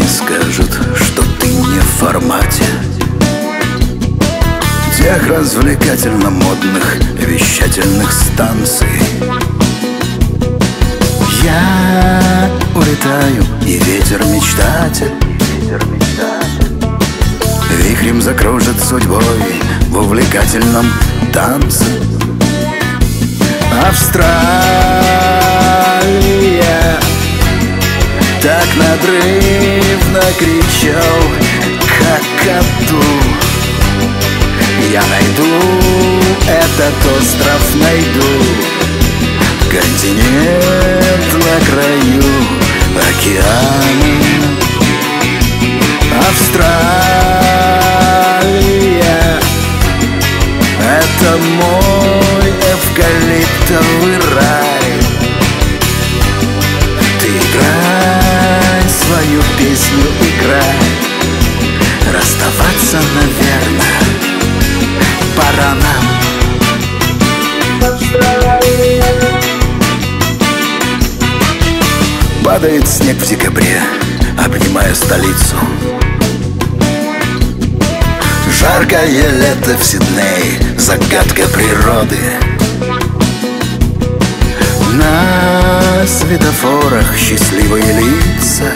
скажут, что ты не в формате тех развлекательно-модных вещательных станций. Я улетаю, и ветер-мечтатель вихрем закружит судьбой в увлекательном танце. Австралия так надрывно кричал какаду. Я найду этот остров, найду континент на краю океана. Австралия — это мой эвкалиптовый рай. Ты играй свою песню, играй. Расставаться, наверное, пора нам. Падает снег в декабре, обнимая столицу. Жаркое лето в Сиднее, загадка природы. На светофорах счастливые лица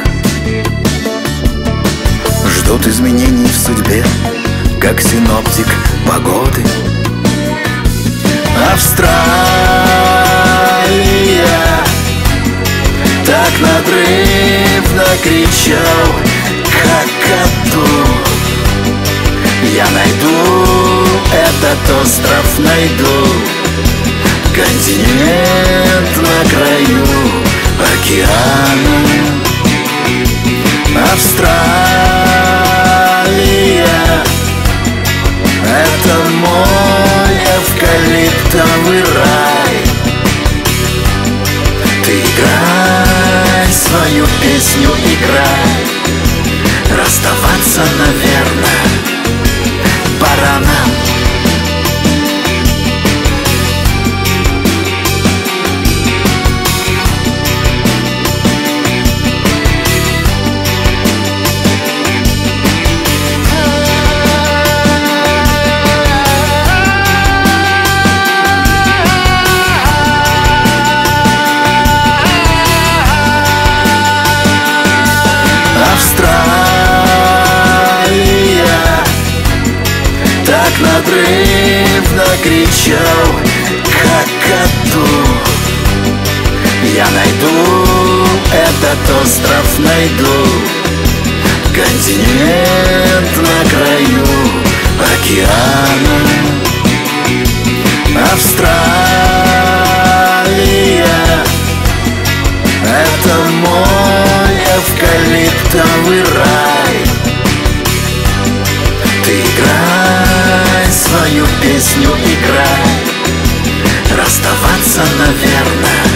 ждут изменений в судьбе, как синоптик погоды. Австралия так надрывно кричал какаду. Я найду этот остров, найду континент на краю океана. Австралия — это мой эвкалиптовый рай. Ты играй свою песню, играй. Расставаться, наверное, пора нам. Австралия так надрывно кричал какаду. Я найду этот остров, найду континент на краю океана. Австралия — это мой эвкалиптовый рай. Ты играй свою песню, играй. Расставаться, наверное,